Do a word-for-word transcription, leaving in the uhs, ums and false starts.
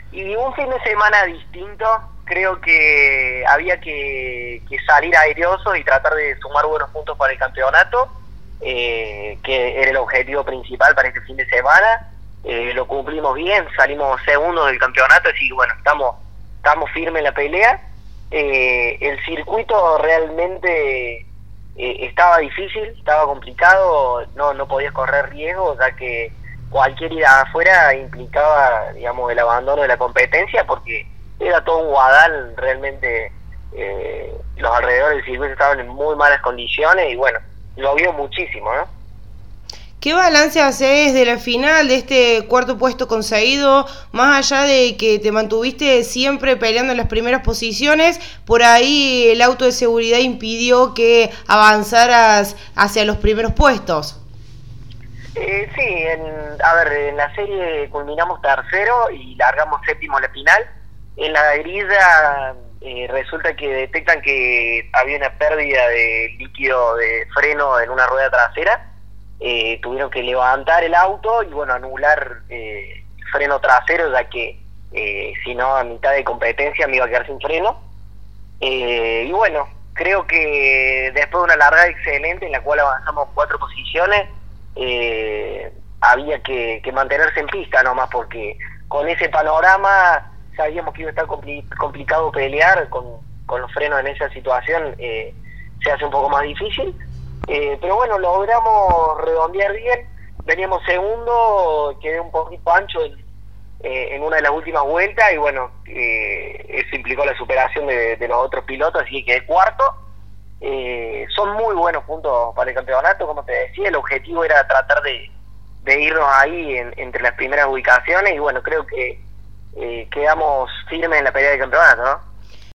Y un fin de semana distinto, creo que había que, que salir airioso y tratar de sumar buenos puntos para el campeonato, eh, que era el objetivo principal para este fin de semana. Eh, lo cumplimos bien, salimos segundos del campeonato, así que bueno, estamos, estamos firmes en la pelea. Eh, el circuito realmente eh, estaba difícil, estaba complicado, no, no podías correr riesgo, ya que cualquier ida afuera implicaba, digamos, el abandono de la competencia, porque era todo un guadal, realmente eh, los alrededores del circuito estaban en muy malas condiciones y bueno, llovió muchísimo, ¿no? ¿Qué balance haces de la final, de este cuarto puesto conseguido? Más allá de que te mantuviste siempre peleando en las primeras posiciones, por ahí el auto de seguridad impidió que avanzaras hacia los primeros puestos. Eh, sí, en, a ver, en la serie culminamos tercero y largamos séptimo en la final. En la grilla eh, resulta que detectan que había una pérdida de líquido de freno en una rueda trasera. Eh, tuvieron que levantar el auto y bueno, anular eh, freno trasero, ya que eh, si no a mitad de competencia me iba a quedar sin freno. Eh, y bueno, creo que después de una largada excelente en la cual avanzamos cuatro posiciones, eh, había que, que mantenerse en pista nomás, porque con ese panorama sabíamos que iba a estar compli- complicado pelear con, con los frenos en esa situación, eh, se hace un poco más difícil. Eh, pero bueno, logramos redondear bien, veníamos segundo, quedé un poquito ancho en, eh, en una de las últimas vueltas y bueno, eh, eso implicó la superación de, de los otros pilotos, así que quedé cuarto. Eh, son muy buenos puntos para el campeonato, como te decía, el objetivo era tratar de, de irnos ahí en, entre las primeras ubicaciones y bueno, creo que eh, quedamos firmes en la pelea del campeonato, ¿no?